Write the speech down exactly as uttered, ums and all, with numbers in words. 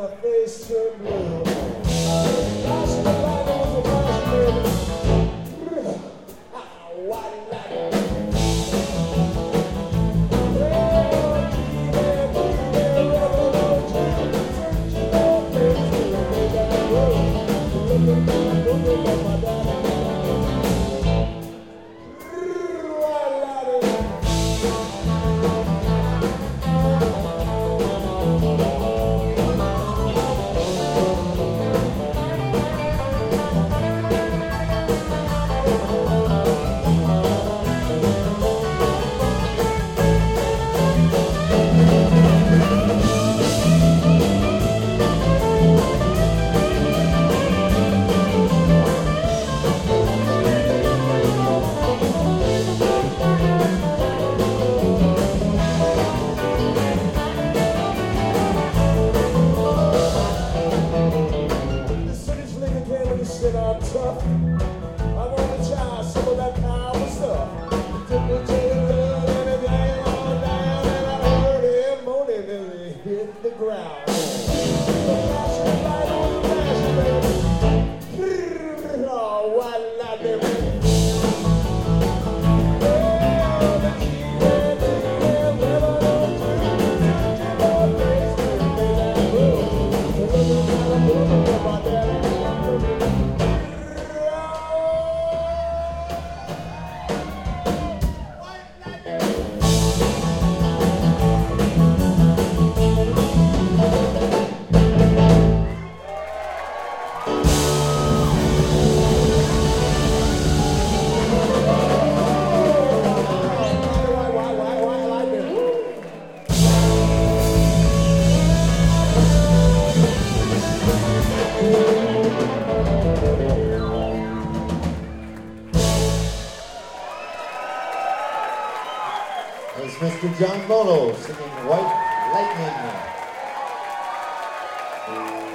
my face turned blue. Flashing the light was a flashing baby. Ah, white light. I'm tough. I want to try some of that power stuff. Took me to the club and it ran all down, and I heard him moaning as he hit the ground. The flashing light on the flashing baby. Oh, white light, baby. It's Mister John Bono singing White Lightning.